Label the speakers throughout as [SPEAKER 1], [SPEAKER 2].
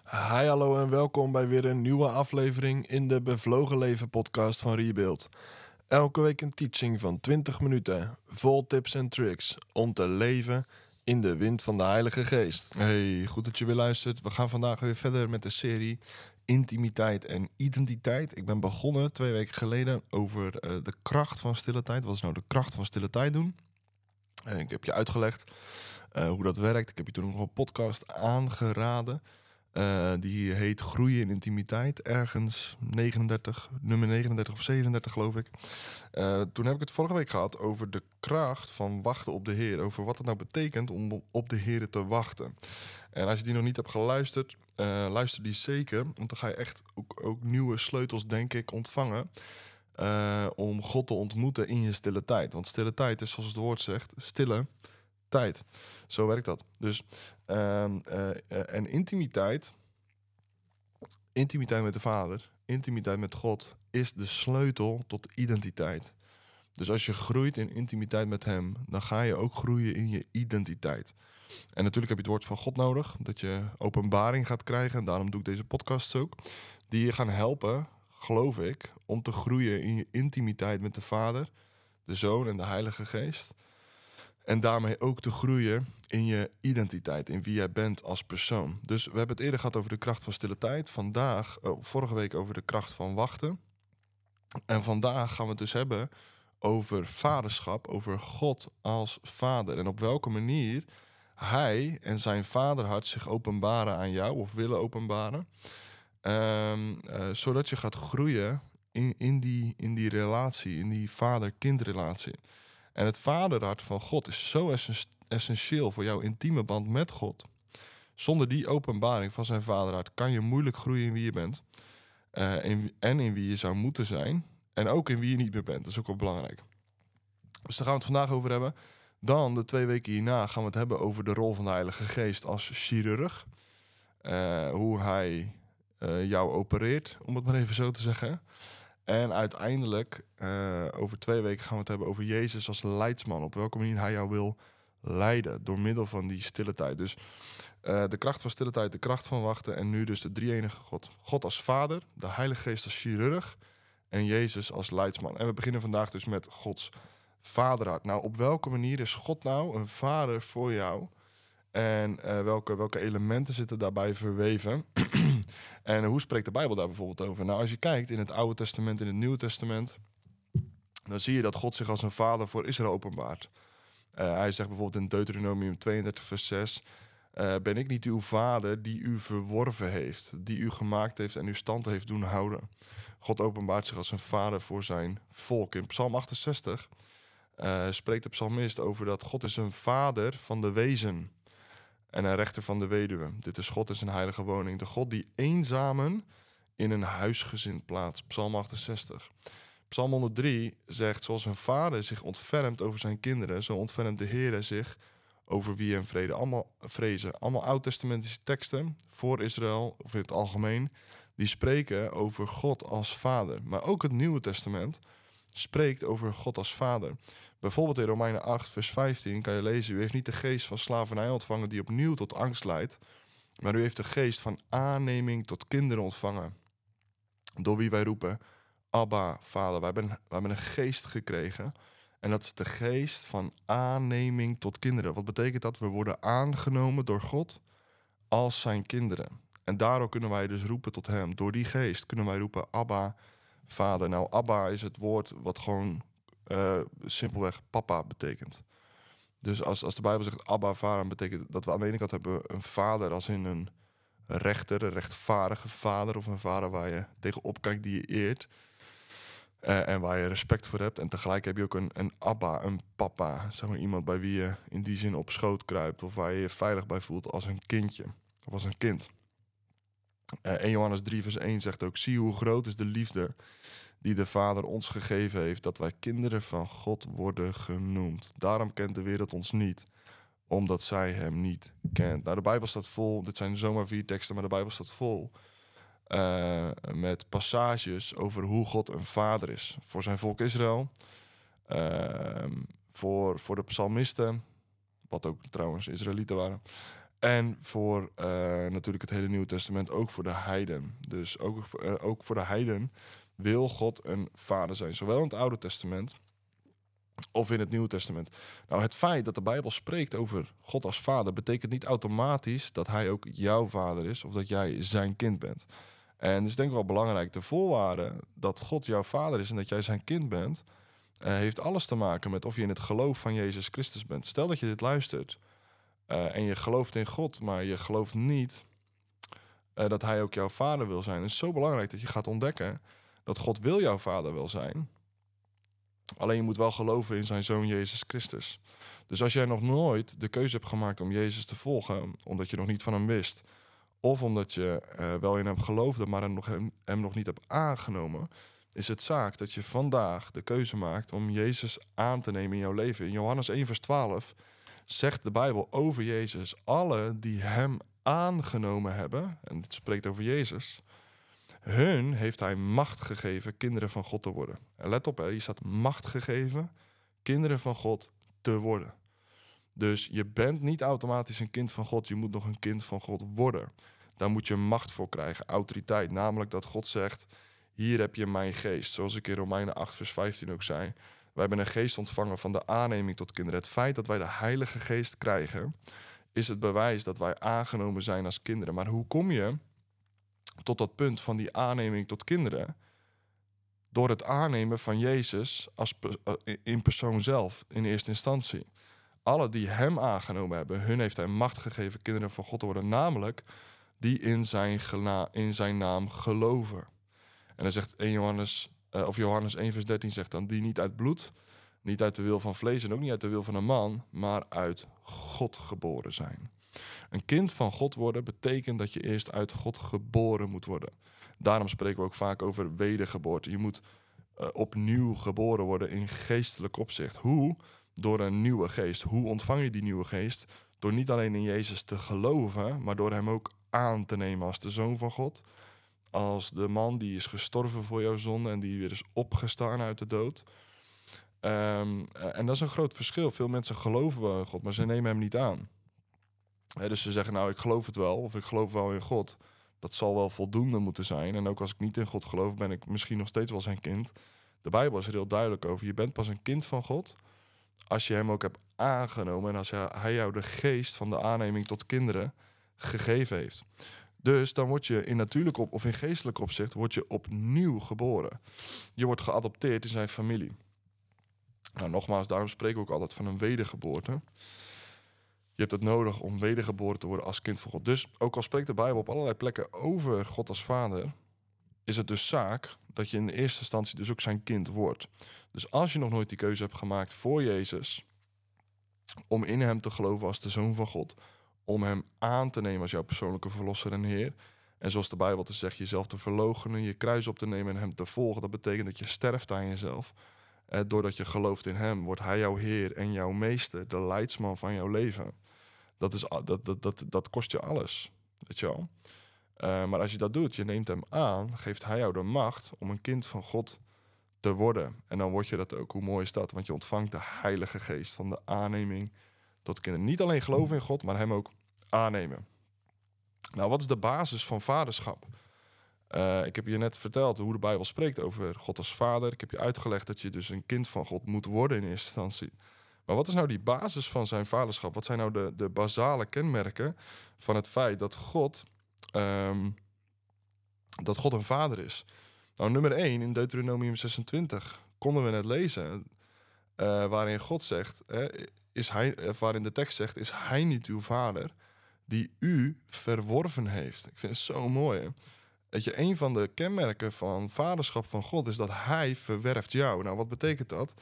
[SPEAKER 1] Hi, hallo en welkom bij weer een nieuwe aflevering in de Bevlogen Leven podcast van Rebuild. Elke week een teaching van 20 minuten, vol tips en tricks om te leven in de wind van de Heilige Geest. Hey, goed dat je weer luistert. We gaan vandaag weer verder met de serie Intimiteit en Identiteit. Ik ben begonnen 2 weken geleden over de kracht van stille tijd. Wat is nou de kracht van stille tijd doen? Ik heb je uitgelegd hoe dat werkt. Ik heb je toen nog een podcast aangeraden. Die heet Groeien in Intimiteit. Ergens nummer 39 of 37 geloof ik. Toen heb ik het vorige week gehad over de kracht van wachten op de Heer. Over wat het nou betekent om op de Heer te wachten. En als je die nog niet hebt geluisterd, luister die zeker. Want dan ga je echt ook nieuwe sleutels, denk ik, ontvangen. Om God te ontmoeten in je stille tijd. Want stille tijd is, zoals het woord zegt, stille tijd. Zo werkt dat. Dus en intimiteit met de Vader, intimiteit met God, is de sleutel tot identiteit. Dus als je groeit in intimiteit met Hem, dan ga je ook groeien in je identiteit. En natuurlijk heb je het woord van God nodig, dat je openbaring gaat krijgen. En daarom doe ik deze podcasts ook. Die je gaan helpen, geloof ik, om te groeien in je intimiteit met de Vader, de Zoon en de Heilige Geest. En daarmee ook te groeien in je identiteit, in wie jij bent als persoon. Dus we hebben het eerder gehad over de kracht van stille tijd. Vorige week over de kracht van wachten. En vandaag gaan we het dus hebben over vaderschap, over God als vader. En op welke manier hij en zijn vaderhart zich openbaren aan jou of willen openbaren. Zodat je gaat groeien in die relatie, in die vader-kindrelatie. En het vaderhart van God is zo essentieel voor jouw intieme band met God. Zonder die openbaring van zijn vaderhart kan je moeilijk groeien in wie je bent. En in wie je zou moeten zijn. En ook in wie je niet meer bent. Dat is ook wel belangrijk. Dus daar gaan we het vandaag over hebben. Dan, de 2 weken hierna, gaan we het hebben over de rol van de Heilige Geest als chirurg. Hoe hij jou opereert, om het maar even zo te zeggen. En uiteindelijk, over 2 weken gaan we het hebben over Jezus als leidsman. Op welke manier hij jou wil leiden door middel van die stille tijd. Dus de kracht van stille tijd, de kracht van wachten en nu dus de drie-enige God. God als vader, de Heilige Geest als chirurg en Jezus als leidsman. En we beginnen vandaag dus met Gods vaderhart. Nou, op welke manier is God nou een vader voor jou? En welke elementen zitten daarbij verweven? En hoe spreekt de Bijbel daar bijvoorbeeld over? Nou, als je kijkt in het Oude Testament, in het Nieuwe Testament, dan zie je dat God zich als een vader voor Israël openbaart. Hij zegt bijvoorbeeld in Deuteronomium 32 vers 6... ben ik niet uw vader die u verworven heeft, die u gemaakt heeft en uw stand heeft doen houden? God openbaart zich als een vader voor zijn volk. In Psalm 68 spreekt de psalmist over dat God is een vader van de wezen en een rechter van de weduwe. Dit is God in zijn heilige woning. De God die eenzamen in een huisgezin plaatst. Psalm 68. Psalm 103 zegt, zoals een vader zich ontfermt over zijn kinderen, zo ontfermt de Heer zich over wie hem vrezen. Allemaal oud-testamentische teksten voor Israël, of in het algemeen, die spreken over God als vader. Maar ook het Nieuwe Testament spreekt over God als vader. Bijvoorbeeld in Romeinen 8, vers 15 kan je lezen, u heeft niet de geest van slavernij ontvangen die opnieuw tot angst leidt, maar u heeft de geest van aanneming tot kinderen ontvangen, door wie wij roepen, Abba, Vader. Wij hebben een geest gekregen. En dat is de geest van aanneming tot kinderen. Wat betekent dat? We worden aangenomen door God als zijn kinderen. En daardoor kunnen wij dus roepen tot hem. Door die geest kunnen wij roepen, Abba, Vader. Nou, Abba is het woord wat gewoon simpelweg papa betekent. Dus als de Bijbel zegt Abba, Vader, betekent dat we aan de ene kant hebben een vader als in een rechter, een rechtvaardige vader, of een vader waar je tegenop kijkt, die je eert. En waar je respect voor hebt. En tegelijk heb je ook een abba, een papa. Zeg maar iemand bij wie je in die zin op schoot kruipt. Of waar je je veilig bij voelt als een kindje. Of als een kind. 1 Johannes 3 vers 1 zegt ook, zie hoe groot is de liefde die de Vader ons gegeven heeft, dat wij kinderen van God worden genoemd. Daarom kent de wereld ons niet, omdat zij hem niet kent. Nou, de Bijbel staat vol, dit zijn zomaar 4 teksten, maar de Bijbel staat vol met passages over hoe God een vader is. Voor zijn volk Israël, voor de psalmisten, wat ook trouwens Israëlieten waren, En voor natuurlijk het hele Nieuwe Testament ook voor de heiden. Dus ook voor de heiden wil God een vader zijn. Zowel in het Oude Testament of in het Nieuwe Testament. Nou, het feit dat de Bijbel spreekt over God als vader betekent niet automatisch dat hij ook jouw vader is of dat jij zijn kind bent. En het is denk ik wel belangrijk, de voorwaarde dat God jouw vader is en dat jij zijn kind bent, heeft alles te maken met of je in het geloof van Jezus Christus bent. Stel dat je dit luistert en je gelooft in God, maar je gelooft niet dat hij ook jouw vader wil zijn. Het is zo belangrijk dat je gaat ontdekken dat God wil jouw vader wel zijn. Alleen je moet wel geloven in zijn zoon Jezus Christus. Dus als jij nog nooit de keuze hebt gemaakt om Jezus te volgen, omdat je nog niet van hem wist, of omdat je wel in hem geloofde, maar hem nog niet hebt aangenomen, is het zaak dat je vandaag de keuze maakt om Jezus aan te nemen in jouw leven. In Johannes 1 vers 12 zegt de Bijbel over Jezus: alle die hem aangenomen hebben, en dit spreekt over Jezus, hun heeft hij macht gegeven kinderen van God te worden. En let op, hier staat macht gegeven kinderen van God te worden. Dus je bent niet automatisch een kind van God, je moet nog een kind van God worden. Daar moet je macht voor krijgen, autoriteit. Namelijk dat God zegt: hier heb je mijn geest. Zoals ik in Romeinen 8 vers 15 ook zei. Wij hebben een geest ontvangen van de aanneming tot kinderen. Het feit dat wij de Heilige Geest krijgen, is het bewijs dat wij aangenomen zijn als kinderen. Maar hoe kom je tot dat punt van die aanneming tot kinderen? Door het aannemen van Jezus in persoon zelf, in eerste instantie. Alle die hem aangenomen hebben, hun heeft hij macht gegeven kinderen van God te worden. Namelijk die in zijn naam geloven. En dan zegt Johannes 1 vers 13 zegt dan: die niet uit bloed, niet uit de wil van vlees en ook niet uit de wil van een man, maar uit God geboren zijn. Een kind van God worden betekent dat je eerst uit God geboren moet worden. Daarom spreken we ook vaak over wedergeboorte. Je moet opnieuw geboren worden in geestelijk opzicht. Hoe? Door een nieuwe geest. Hoe ontvang je die nieuwe geest? Door niet alleen in Jezus te geloven, maar door hem ook aan te nemen als de Zoon van God. Als de man die is gestorven voor jouw zonde en die weer is opgestaan uit de dood. En dat is een groot verschil. Veel mensen geloven wel in God, maar ze nemen hem niet aan. Dus ze zeggen: nou, ik geloof het wel, of ik geloof wel in God. Dat zal wel voldoende moeten zijn. En ook als ik niet in God geloof, ben ik misschien nog steeds wel zijn kind. De Bijbel is er heel duidelijk over. Je bent pas een kind van God als je hem ook hebt aangenomen en als hij jou de geest van de aanneming tot kinderen gegeven heeft. Dus dan word je in natuurlijk of in geestelijk opzicht word je opnieuw geboren. Je wordt geadopteerd in zijn familie. Nou, nogmaals, daarom spreken we ook altijd van een wedergeboorte. Je hebt het nodig om wedergeboren te worden als kind van God. Dus ook al spreekt de Bijbel op allerlei plekken over God als vader, is het dus zaak dat je in de eerste instantie dus ook zijn kind wordt. Dus als je nog nooit die keuze hebt gemaakt voor Jezus, om in hem te geloven als de Zoon van God, om hem aan te nemen als jouw persoonlijke verlosser en Heer, en zoals de Bijbel te zegt, jezelf te verloochenen, je kruis op te nemen en hem te volgen, dat betekent dat je sterft aan jezelf. Doordat je gelooft in hem, wordt hij jouw Heer en jouw meester, de leidsman van jouw leven. Dat kost je alles, weet je wel. Maar als je dat doet, je neemt hem aan, geeft hij jou de macht om een kind van God te worden. En dan word je dat ook. Hoe mooi is dat? Want je ontvangt de Heilige Geest van de aanneming tot kinderen. Niet alleen geloven in God, maar hem ook aannemen. Nou, wat is de basis van vaderschap? Ik heb je net verteld hoe de Bijbel spreekt over God als vader. Ik heb je uitgelegd dat je dus een kind van God moet worden in eerste instantie. Maar wat is nou die basis van zijn vaderschap? Wat zijn nou de basale kenmerken van het feit dat God een vader is? Nou, nummer 1 in Deuteronomium 26 konden we net lezen, waarin God zegt, waarin de tekst zegt: is hij niet uw vader die u verworven heeft? Ik vind het zo mooi. Hè? Weet je, een van de kenmerken van vaderschap van God is dat hij verwerft jou. Nou, wat betekent dat?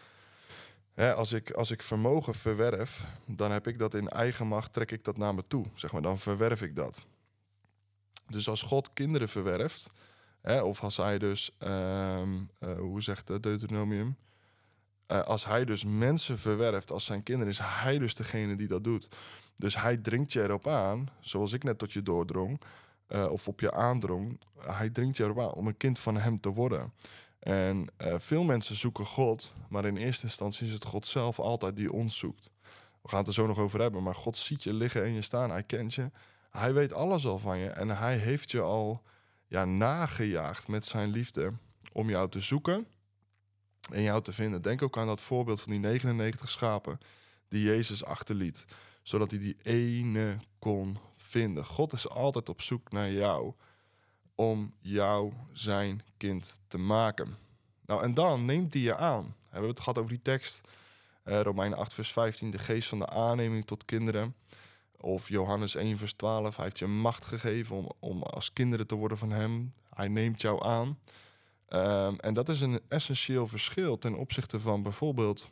[SPEAKER 1] Als ik vermogen verwerf, dan heb ik dat in eigen macht, trek ik dat naar me toe. Zeg maar, dan verwerf ik dat. Dus als God kinderen verwerft, of als hij dus, hoe zegt Deuteronomium? Als hij dus mensen verwerft als zijn kinderen, is hij dus degene die dat doet. Dus hij dringt je erop aan, zoals ik net tot je doordrong, of op je aandrong. Hij dringt je erop aan om een kind van hem te worden. En veel mensen zoeken God, maar in eerste instantie is het God zelf altijd die ons zoekt. We gaan het er zo nog over hebben. Maar God ziet je liggen en je staan. Hij kent je. Hij weet alles al van je. En hij heeft je al nagejaagd met zijn liefde om jou te zoeken en jou te vinden. Denk ook aan dat voorbeeld van die 99 schapen die Jezus achterliet, zodat hij die ene kon vinden. God is altijd op zoek naar jou om jou zijn kind te maken. Nou, en dan neemt hij je aan. We hebben het gehad over die tekst, Romeinen 8 vers 15, de geest van de aanneming tot kinderen. Of Johannes 1 vers 12, hij heeft je macht gegeven om als kinderen te worden van hem. Hij neemt jou aan. En dat is een essentieel verschil ten opzichte van bijvoorbeeld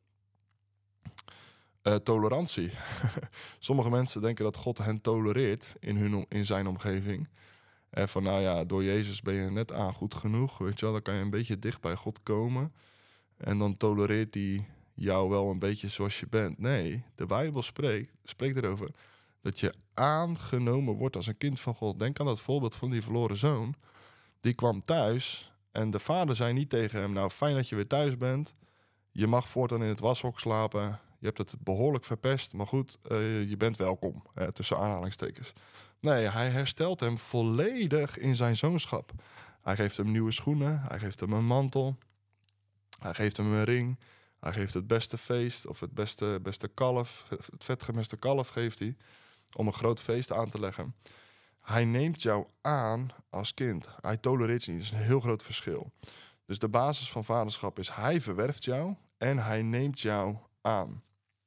[SPEAKER 1] tolerantie. Sommige mensen denken dat God hen tolereert in zijn omgeving. Van nou ja, door Jezus ben je net aan goed genoeg. Weet je wel, dan kan je een beetje dicht bij God komen. En dan tolereert hij jou wel een beetje zoals je bent. Nee, de Bijbel spreekt erover dat je aangenomen wordt als een kind van God. Denk aan dat voorbeeld van die verloren zoon. Die kwam thuis en de vader zei niet tegen hem, nou fijn dat je weer thuis bent. Je mag voortaan in het washok slapen. Je hebt het behoorlijk verpest, maar goed, je bent welkom. Tussen aanhalingstekens. Nee, hij herstelt hem volledig in zijn zoonschap. Hij geeft hem nieuwe schoenen, hij geeft hem een mantel. Hij geeft hem een ring. Hij geeft het beste feest of het beste kalf. Het vetgemeste kalf geeft hij om een groot feest aan te leggen. Hij neemt jou aan als kind. Hij tolereert je niet. Dat is een heel groot verschil. Dus de basis van vaderschap is hij verwerft jou en hij neemt jou aan.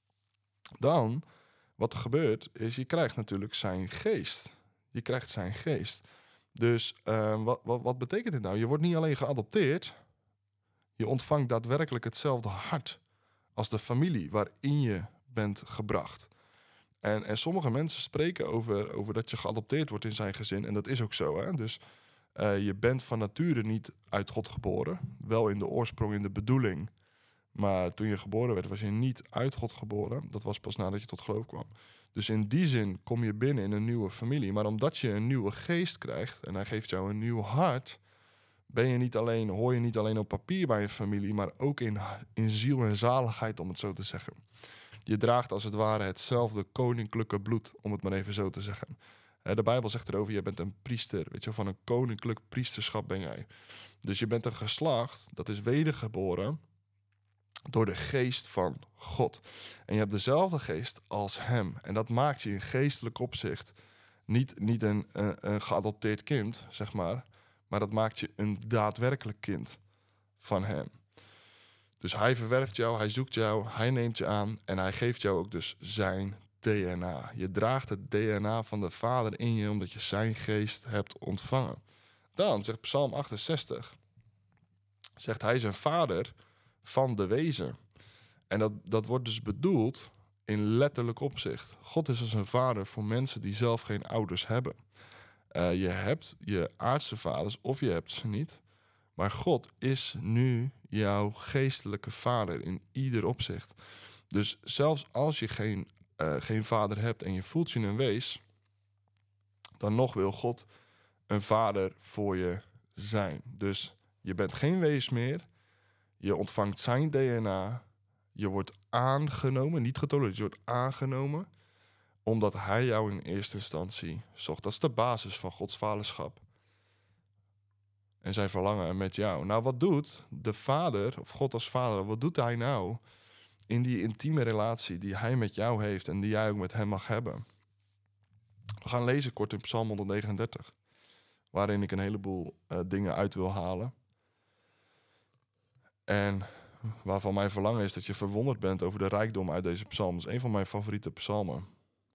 [SPEAKER 1] Dan, wat er gebeurt, is je krijgt natuurlijk zijn geest. Je krijgt zijn geest. Dus wat betekent dit nou? Je wordt niet alleen geadopteerd. Je ontvangt daadwerkelijk hetzelfde hart als de familie waarin je bent gebracht. En sommige mensen spreken over dat je geadopteerd wordt in zijn gezin. En dat is ook zo. Hè? Dus je bent van nature niet uit God geboren. Wel in de oorsprong, in de bedoeling. Maar toen je geboren werd, was je niet uit God geboren. Dat was pas nadat je tot geloof kwam. Dus in die zin kom je binnen in een nieuwe familie. Maar omdat je een nieuwe geest krijgt en hij geeft jou een nieuw hart, hoor je niet alleen op papier bij je familie, maar ook in ziel en zaligheid, om het zo te zeggen. Je draagt als het ware hetzelfde koninklijke bloed, om het maar even zo te zeggen. De Bijbel zegt erover, je bent een priester. Weet je, van een koninklijk priesterschap ben jij. Dus je bent een geslacht, dat is wedergeboren door de geest van God. En je hebt dezelfde geest als hem. En dat maakt je in geestelijk opzicht niet een geadopteerd kind, zeg maar dat maakt je een daadwerkelijk kind van hem. Dus hij verwerft jou, hij zoekt jou, hij neemt je aan en hij geeft jou ook dus zijn DNA. Je draagt het DNA van de Vader in je omdat je zijn geest hebt ontvangen. Dan zegt Psalm 68, zegt hij is een vader van de wezen. En dat wordt dus bedoeld in letterlijk opzicht. God is dus een vader voor mensen die zelf geen ouders hebben. Je hebt je aardse vaders of je hebt ze niet. Maar God is nu jouw geestelijke vader in ieder opzicht. Dus zelfs als je geen vader hebt en je voelt je een wees, dan nog wil God een vader voor je zijn. Dus je bent geen wees meer. Je ontvangt zijn DNA. Je wordt aangenomen, niet getolereerd, je wordt aangenomen omdat hij jou in eerste instantie zocht. Dat is de basis van Gods vaderschap. En zijn verlangen met jou. Nou, wat doet de vader, of God als vader, wat doet hij nou in die intieme relatie die hij met jou heeft en die jij ook met hem mag hebben? We gaan lezen kort in Psalm 139, waarin ik een heleboel dingen uit wil halen. En waarvan mijn verlangen is dat je verwonderd bent over de rijkdom uit deze psalm. Dat is een van mijn favoriete psalmen.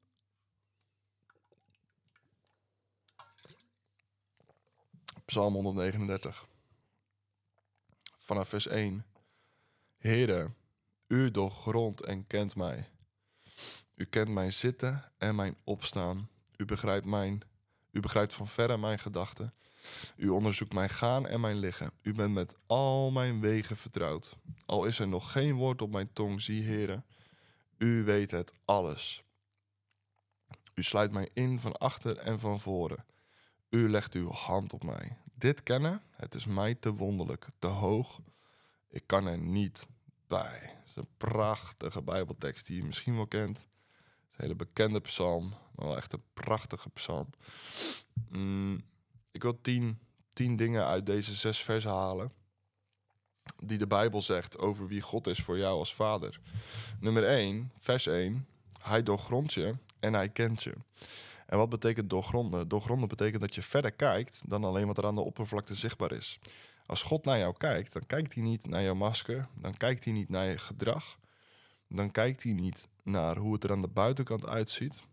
[SPEAKER 1] Psalm 139. Vanaf vers 1. Heere, u doorgrondt en kent mij. U kent mijn zitten en mijn opstaan. U begrijpt van verre mijn gedachten. U onderzoekt mijn gaan en mijn liggen. U bent met al mijn wegen vertrouwd. Al is er nog geen woord op mijn tong, zie Heere, u weet het alles. U sluit mij in van achter en van voren. U legt uw hand op mij. Dit kennen, het is mij te wonderlijk, te hoog. Ik kan er niet bij. is een prachtige Bijbeltekst die je misschien wel kent. Het is een hele bekende psalm, maar wel echt een prachtige psalm. Ik wil 10 dingen uit deze 6 versen halen die de Bijbel zegt over wie God is voor jou als vader. Nummer 1, vers 1. Hij doorgrondt je en hij kent je. En wat betekent doorgronden? Doorgronden betekent dat je verder kijkt dan alleen wat er aan de oppervlakte zichtbaar is. Als God naar jou kijkt, dan kijkt hij niet naar jouw masker. Dan kijkt hij niet naar je gedrag. Dan kijkt hij niet naar hoe het er aan de buitenkant uitziet.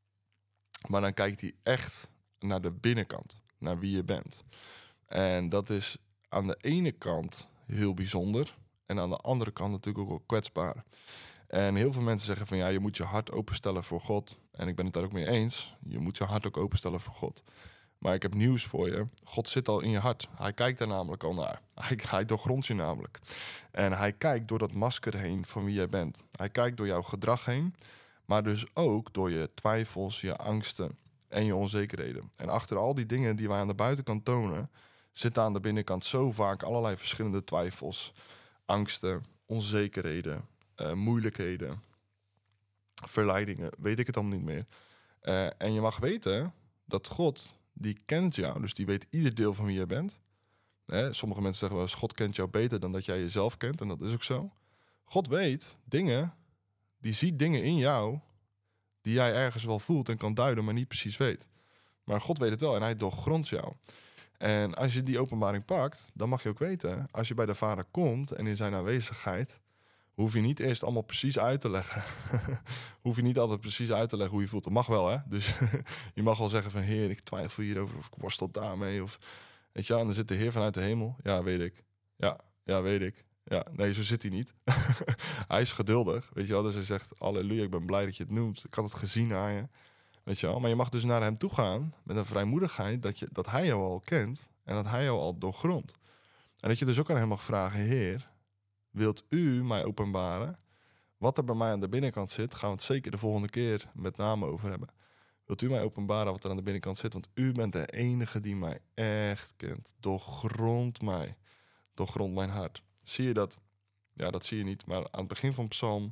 [SPEAKER 1] Maar dan kijkt hij echt naar de binnenkant. Naar wie je bent. En dat is aan de ene kant heel bijzonder. En aan de andere kant natuurlijk ook wel kwetsbaar. En heel veel mensen zeggen van ja, je moet je hart openstellen voor God. En ik ben het daar ook mee eens. Je moet je hart ook openstellen voor God. Maar ik heb nieuws voor je. God zit al in je hart. Hij kijkt daar namelijk al naar. Hij doorgrondt je namelijk. En hij kijkt door dat masker heen van wie jij bent. Hij kijkt door jouw gedrag heen. Maar dus ook door je twijfels, je angsten en je onzekerheden. En achter al die dingen die wij aan de buitenkant tonen, zitten aan de binnenkant zo vaak allerlei verschillende twijfels, angsten, onzekerheden, moeilijkheden, verleidingen, weet ik het allemaal niet meer. En je mag weten dat God, die kent jou, dus die weet ieder deel van wie je bent. Sommige mensen zeggen wel eens, God kent jou beter dan dat jij jezelf kent. En dat is ook zo. God weet dingen, die ziet dingen in jou die jij ergens wel voelt en kan duiden, maar niet precies weet. Maar God weet het wel en hij doorgrondt jou. En als je die openbaring pakt, dan mag je ook weten, als je bij de Vader komt en in zijn aanwezigheid, hoef je niet eerst allemaal precies uit te leggen. Hoef je niet altijd precies uit te leggen hoe je voelt. Dat mag wel, hè? Dus je mag wel zeggen van, Heer, ik twijfel hierover of ik worstel daarmee. Of, weet je wel, en dan zit de Heer vanuit de hemel. Ja, weet ik. Ja, weet ik. Ja, nee, zo zit hij niet. Hij is geduldig, weet je wel. Dus hij zegt, halleluja, ik ben blij dat je het noemt. Ik had het gezien aan je. Weet je wel, maar je mag dus naar hem toe gaan met een vrijmoedigheid dat hij jou al kent en dat hij jou al doorgrondt. En dat je dus ook aan hem mag vragen, Heer, wilt u mij openbaren? Wat er bij mij aan de binnenkant zit, gaan we het zeker de volgende keer met name over hebben. Wilt u mij openbaren wat er aan de binnenkant zit? Want u bent de enige die mij echt kent. Doorgrond mij. Doorgrond mijn hart. Zie je dat? Ja, dat zie je niet. Maar aan het begin van Psalm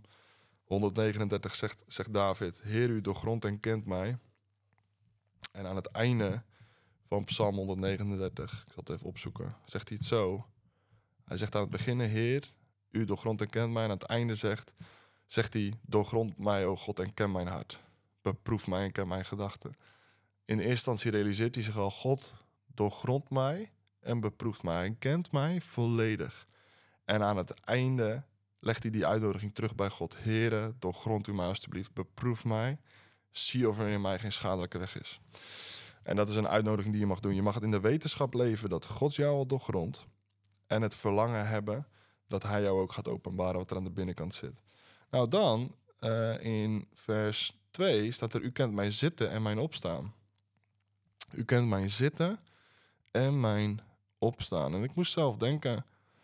[SPEAKER 1] 139 zegt David, Heer, u doorgrondt en kent mij. En aan het einde van Psalm 139, ik zal het even opzoeken, zegt hij het zo. Hij zegt aan het begin, Heer, u doorgrondt en kent mij. En aan het einde zegt hij, doorgrond mij, o God, en ken mijn hart. Beproef mij en ken mijn gedachten. In eerste instantie realiseert hij zich al, God doorgrondt mij en beproeft mij en kent mij volledig. En aan het einde legt hij die uitnodiging terug bij God. Heere, doorgrond u mij alstublieft, beproef mij. Zie of er in mij geen schadelijke weg is. En dat is een uitnodiging die je mag doen. Je mag het in de wetenschap leven dat God jou al doorgrondt. En het verlangen hebben dat hij jou ook gaat openbaren wat er aan de binnenkant zit. Nou dan, in vers 2 staat er, u kent mijn zitten en mijn opstaan. U kent mijn zitten en mijn opstaan. En ik moest zelf denken,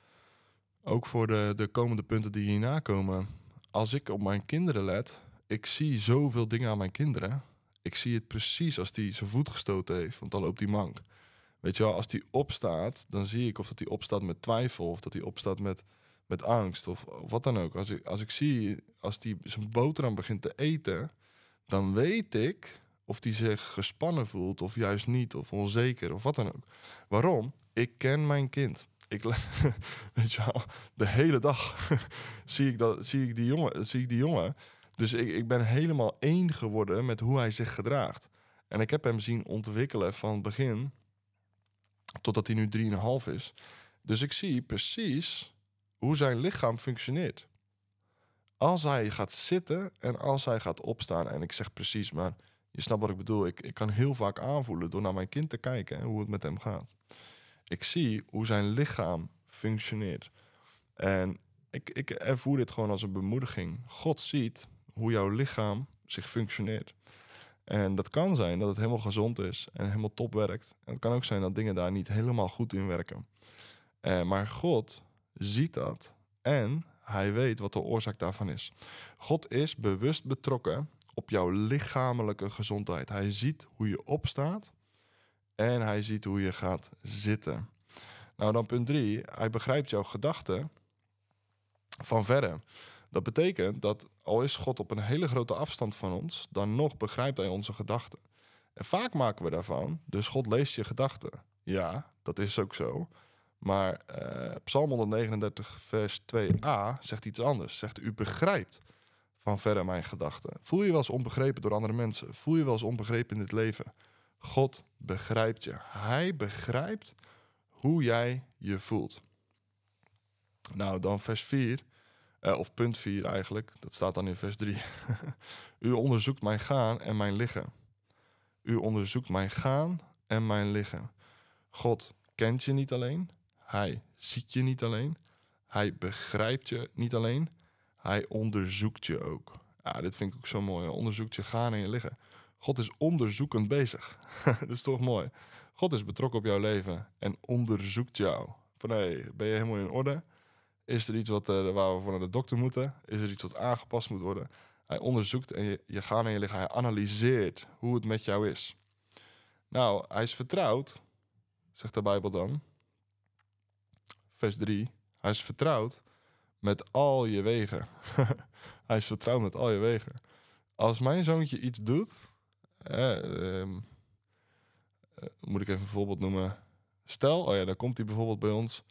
[SPEAKER 1] ook voor de komende punten die hierna komen. Als ik op mijn kinderen let, ik zie zoveel dingen aan mijn kinderen. Ik zie het precies als die zijn voet gestoten heeft, want dan loopt hij mank. Weet je wel, als die opstaat, dan zie ik of dat hij opstaat met twijfel, of dat hij opstaat met angst, of wat dan ook. Als ik zie, als die zijn boterham begint te eten, dan weet ik of die zich gespannen voelt, of juist niet, of onzeker, of wat dan ook. Waarom? Ik ken mijn kind. Weet je wel, de hele dag zie ik die jongen. Dus ik ben helemaal één geworden met hoe hij zich gedraagt. En ik heb hem zien ontwikkelen van het begin totdat hij nu 3,5 is. Dus ik zie precies hoe zijn lichaam functioneert. Als hij gaat zitten en als hij gaat opstaan. En ik zeg precies, maar je snapt wat ik bedoel. Ik kan heel vaak aanvoelen door naar mijn kind te kijken en hoe het met hem gaat. Ik zie hoe zijn lichaam functioneert. En ik ervoer dit gewoon als een bemoediging. God ziet hoe jouw lichaam zich functioneert. En dat kan zijn dat het helemaal gezond is en helemaal top werkt. En het kan ook zijn dat dingen daar niet helemaal goed in werken. Maar God ziet dat en hij weet wat de oorzaak daarvan is. God is bewust betrokken op jouw lichamelijke gezondheid. Hij ziet hoe je opstaat en hij ziet hoe je gaat zitten. Nou, dan punt 3. Hij begrijpt jouw gedachten van verre. Dat betekent dat al is God op een hele grote afstand van ons, dan nog begrijpt hij onze gedachten. En vaak maken we daarvan, dus God leest je gedachten. Ja, dat is ook zo. Maar Psalm 139 vers 2a zegt iets anders. Zegt, u begrijpt van verre mijn gedachten. Voel je wel eens onbegrepen door andere mensen? Voel je wel eens onbegrepen in dit leven? God begrijpt je. Hij begrijpt hoe jij je voelt. Nou, dan vers 4, of punt 4 eigenlijk. Dat staat dan in vers 3. U onderzoekt mijn gaan en mijn liggen. U onderzoekt mijn gaan en mijn liggen. God kent je niet alleen. Hij ziet je niet alleen. Hij begrijpt je niet alleen. Hij onderzoekt je ook. Ja, dit vind ik ook zo mooi. Hij onderzoekt je gaan en je liggen. God is onderzoekend bezig. Dat is toch mooi. God is betrokken op jouw leven en onderzoekt jou. Van ben je helemaal in orde? Is er iets waar we voor naar de dokter moeten? Is er iets wat aangepast moet worden? Hij onderzoekt en je gaan en je liggen. Hij analyseert hoe het met jou is. Nou, hij is vertrouwd, zegt de Bijbel dan. Vers 3. Hij is vertrouwd met al je wegen. Hij is vertrouwd met al je wegen. Als mijn zoontje iets doet... moet ik even een voorbeeld noemen. Stel, dan komt hij bijvoorbeeld bij ons...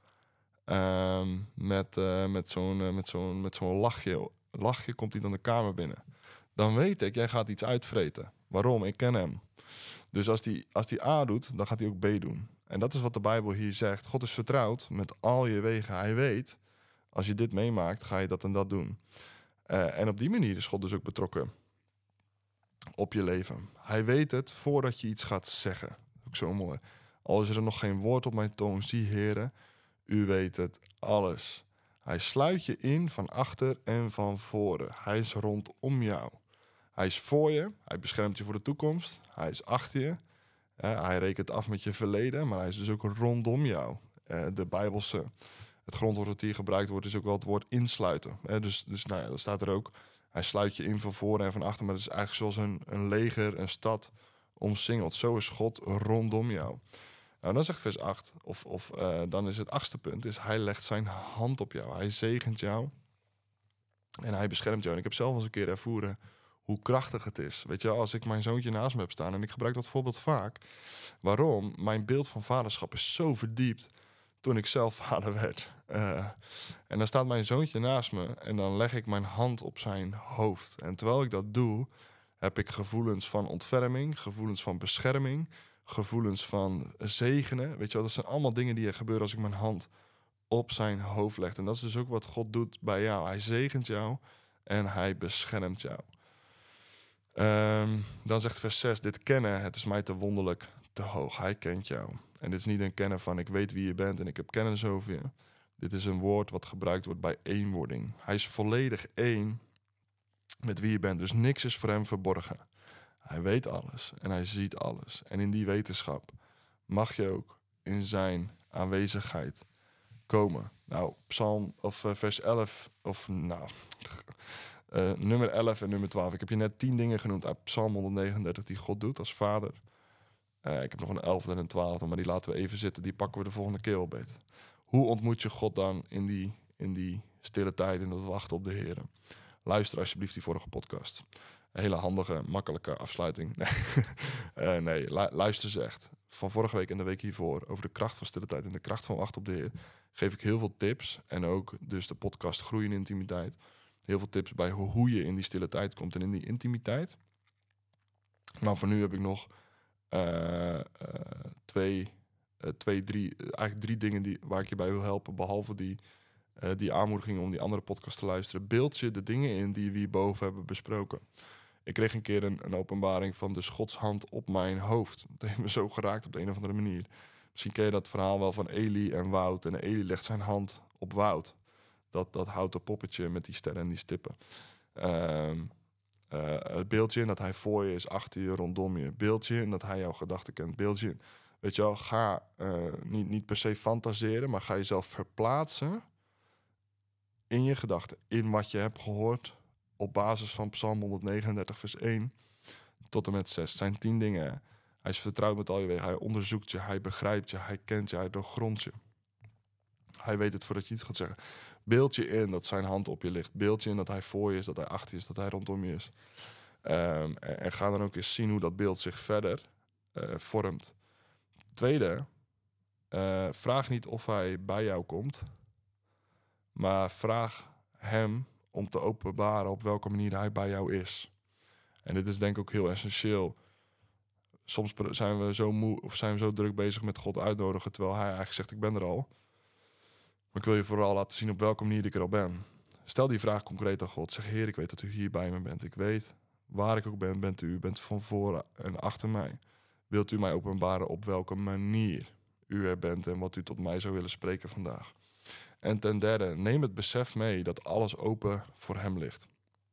[SPEAKER 1] met zo'n lachje komt hij dan de kamer binnen. Dan weet ik, jij gaat iets uitvreten. Waarom? Ik ken hem. Dus als die A doet, dan gaat hij ook B doen. En dat is wat de Bijbel hier zegt. God is vertrouwd met al je wegen. Hij weet, als je dit meemaakt, ga je dat en dat doen. En op die manier is God dus ook betrokken op je leven. Hij weet het voordat je iets gaat zeggen. Ook zo mooi. Al is er nog geen woord op mijn tong, zie Heere, u weet het alles. Hij sluit je in van achter en van voren. Hij is rondom jou. Hij is voor je. Hij beschermt je voor de toekomst. Hij is achter je. Hij rekent af met je verleden, maar hij is dus ook rondom jou. Het grondwoord dat hier gebruikt wordt, is ook wel het woord insluiten. Dus nou ja, dat staat er ook. Hij sluit je in van voren en van achter, maar het is eigenlijk zoals een leger, een stad omsingeld. Zo is God rondom jou. Nou, dan zegt vers 8, dan is het 8e punt, is hij legt zijn hand op jou. Hij zegent jou en hij beschermt jou. En ik heb zelf eens een keer ervoeren hoe krachtig het is. Weet je, als ik mijn zoontje naast me heb staan, en ik gebruik dat voorbeeld vaak. Waarom? Mijn beeld van vaderschap is zo verdiept toen ik zelf vader werd. En dan staat mijn zoontje naast me en dan leg ik mijn hand op zijn hoofd. En terwijl ik dat doe, heb ik gevoelens van ontferming, gevoelens van bescherming, gevoelens van zegenen. Weet je wel, dat zijn allemaal dingen die er gebeuren als ik mijn hand op zijn hoofd leg. En dat is dus ook wat God doet bij jou. Hij zegent jou en hij beschermt jou. Dan zegt vers 6, dit kennen, het is mij te wonderlijk, te hoog. Hij kent jou. En dit is niet een kennen van ik weet wie je bent en ik heb kennis over je. Dit is een woord wat gebruikt wordt bij eenwording. Hij is volledig één met wie je bent. Dus niks is voor hem verborgen. Hij weet alles en hij ziet alles. En in die wetenschap mag je ook in zijn aanwezigheid komen. Nou, vers 11, nummer 11 en nummer 12. Ik heb je net 10 dingen genoemd uit Psalm 139 die God doet als vader. Ik heb nog een 11e en een 12e, maar die laten we even zitten. Die pakken we de volgende keer wel beter. Hoe ontmoet je God dan in die stille tijd, in dat wachten op de Heer? Luister alsjeblieft die vorige podcast. Een hele handige, makkelijke afsluiting. Nee, luister ze echt. Van vorige week en de week hiervoor over de kracht van stille tijd en de kracht van wachten op de Heer geef ik heel veel tips. En ook dus de podcast Groeien in Intimiteit. Heel veel tips bij hoe je in die stille tijd komt en in die intimiteit. Maar voor nu heb ik nog drie dingen waar ik je bij wil helpen. Behalve die aanmoediging om die andere podcast te luisteren. Beeld je de dingen in die we hierboven hebben besproken. Ik kreeg een keer een openbaring van de Gods hand op mijn hoofd. Dat heeft me zo geraakt op de een of andere manier. Misschien ken je dat verhaal wel van Eli en Wout. En Eli legt zijn hand op Wout. Dat houten poppetje met die sterren en die stippen. Het beeldje in dat hij voor je is, achter je, rondom je. Beeldje in dat hij jouw gedachten kent. Beeldje in. Weet je wel, ga niet per se fantaseren, maar ga jezelf verplaatsen in je gedachten. In wat je hebt gehoord op basis van Psalm 139 vers 1 tot en met 6. Het zijn 10 dingen. Hij is vertrouwd met al je wegen. Hij onderzoekt je, hij begrijpt je, hij kent je, hij doorgrondt je. Hij weet het voordat je iets gaat zeggen. Beeld je in dat zijn hand op je ligt. Beeld je in dat hij voor je is, dat hij achter je is, dat hij rondom je is. En ga dan ook eens zien hoe dat beeld zich verder vormt. Tweede, vraag niet of hij bij jou komt, maar vraag hem om te openbaren op welke manier hij bij jou is. En dit is denk ik ook heel essentieel. Soms zijn we zo moe of zijn we zo druk bezig met God uitnodigen, terwijl hij eigenlijk zegt, ik ben er al. Maar ik wil je vooral laten zien op welke manier ik er al ben. Stel die vraag concreet aan God. Zeg, Heer, ik weet dat u hier bij me bent. Ik weet waar ik ook ben, bent u. U bent van voor en achter mij. Wilt u mij openbaren op welke manier u er bent en wat u tot mij zou willen spreken vandaag? En ten derde, neem het besef mee dat alles open voor hem ligt.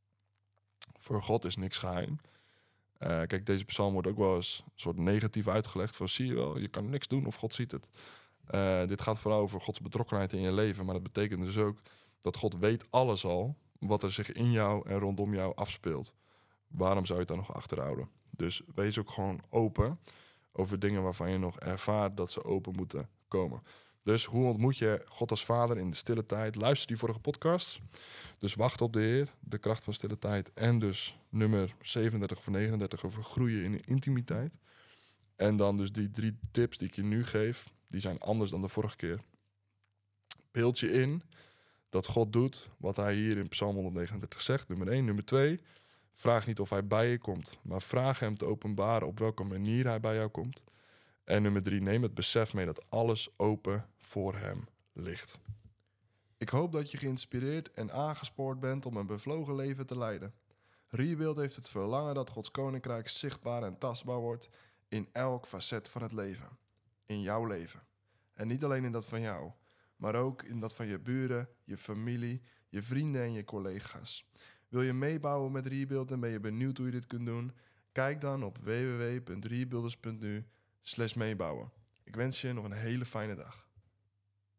[SPEAKER 1] Voor God is niks geheim. Kijk, deze psalm wordt ook wel eens een soort negatief uitgelegd. Van, zie je wel, je kan niks doen of God ziet het. Dit gaat vooral over Gods betrokkenheid in je leven. Maar dat betekent dus ook dat God weet alles al wat er zich in jou en rondom jou afspeelt. Waarom zou je het dan nog achterhouden? Dus wees ook gewoon open over dingen waarvan je nog ervaart dat ze open moeten komen. Dus hoe ontmoet je God als Vader in de stille tijd? Luister die vorige podcast. Dus wacht op de Heer, de kracht van stille tijd. En dus nummer 37 of 39 over groeien in de intimiteit. En dan dus die 3 tips die ik je nu geef, die zijn anders dan de vorige keer. Beeld je in dat God doet wat hij hier in Psalm 139 zegt, nummer 1. Nummer 2, vraag niet of hij bij je komt, maar vraag hem te openbaren op welke manier hij bij jou komt. En nummer 3, neem het besef mee dat alles open voor hem ligt. Ik hoop dat je geïnspireerd en aangespoord bent om een bevlogen leven te leiden. Rebuild heeft het verlangen dat Gods koninkrijk zichtbaar en tastbaar wordt in elk facet van het leven. In jouw leven. En niet alleen in dat van jou, maar ook in dat van je buren, je familie, je vrienden en je collega's. Wil je meebouwen met Rebuild en ben je benieuwd hoe je dit kunt doen? Kijk dan op www.rebuilders.nu/meebouwen. Ik wens je nog een hele fijne dag.